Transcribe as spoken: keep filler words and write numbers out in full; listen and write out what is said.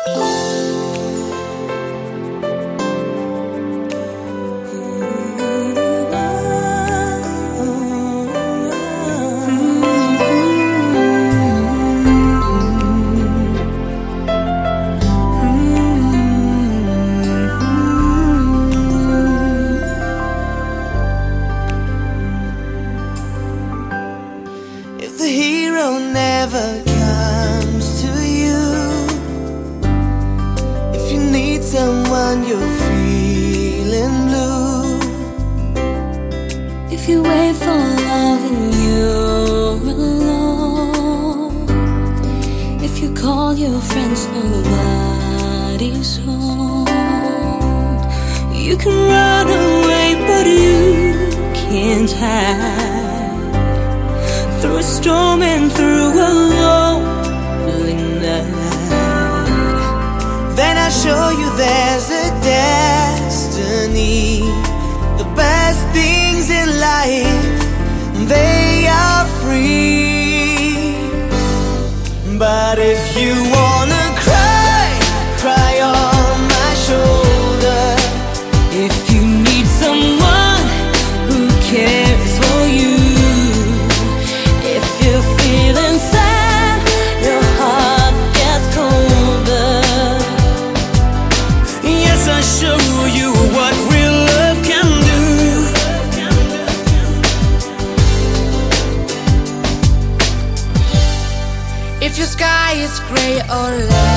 If the hero never comes to you, if you need someone you're feeling blue, if you wait for love and you're alone, if you call your friends nobody's home, you can run away but you can't hide through a storm and through a lonely night. then I'll show you there's a destiny. The best things in life, they are free. But if you wanna cry, cry on my shoulder. If you need someone who cares for you, feeling sad, your heart gets colder. Yes, I'll show you what real love can do. If your sky is gray or light,